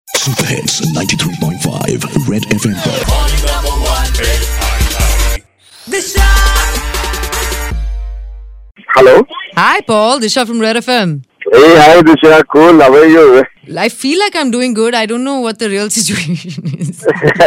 Super Hits 93.5 Red FM पर। Hello. Hi, Paul. Disha from Red FM. Hey, hi Disha. Cool. How are you? I feel like I'm doing good. I don't know what the real situation is.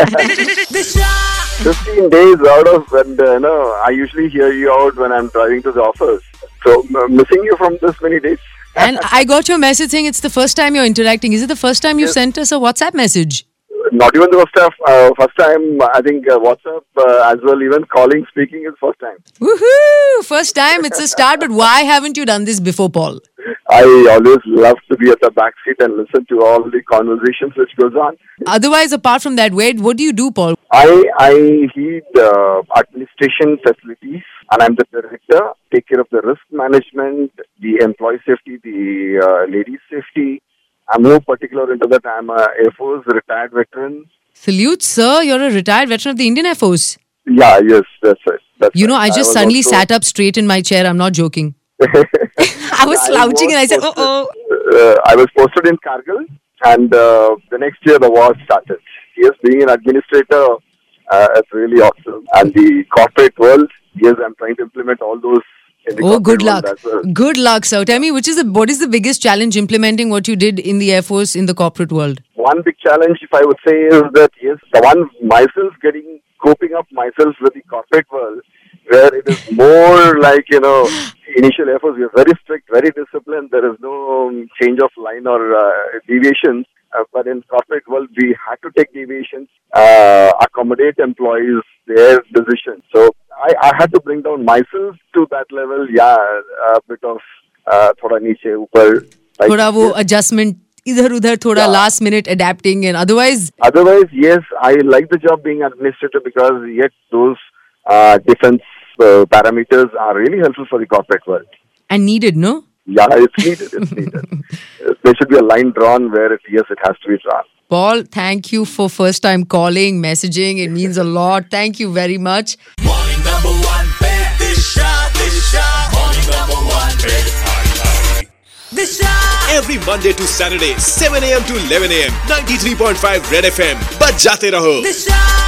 15 days out of, and I usually hear you out when I'm driving to the office. So, missing you from this many days. And I got your message saying it's the first time you're interacting. Is it the first time you sent us a WhatsApp message? Not even the first time, I think WhatsApp as well, even calling, speaking is first time. Woohoo! First time, it's a start. But why haven't you done this before, Paul? I always love to be at the back seat and listen to all the conversations which goes on. Otherwise, apart from that, what do you do, Paul? I heed administration facilities, and I'm the director. Take care of the risk management, the employee safety, the ladies' safety. I'm more particular into that. I'm a Air Force retired veteran. Salute, sir. You're a retired veteran of the Indian Air Force. Yeah, yes, that's right. I just suddenly sat up straight in my chair. I'm not joking. I was slouching and I said, I was posted in Kargil, and the next year the war started. Yes, being an administrator, it's really awesome. And the corporate world, yes, I'm trying to implement all those. Good luck. Well. Good luck, sir. Tell me, what is the biggest challenge implementing what you did in the Air Force in the corporate world? One big challenge, if I would say, is that, yes, the one myself coping up myself with the corporate world, where it is more like, initial Air Force, we are very strict, very disciplined. There is no change of line or deviations. But in corporate world, we had to take deviations, accommodate employees, their decisions. So I had to bring down myself to that level. Yeah, a bit of thoda niche upar. Thoda wo adjustment, idhar-udhar, thoda last minute adapting, and otherwise, yes, I like the job being administrator because yet those defense parameters are really helpful for the corporate world. And needed, no? Yeah, it's needed. There should be a line drawn where it has to be drawn. Paul, thank you for first time calling, messaging. It means a lot. Thank you very much. Morning number one, Disha. Morning number one, Disha. Every Monday to Saturday, 7 a.m. to 11 a.m. 93.5 Red FM. Baj jate raho. Disha.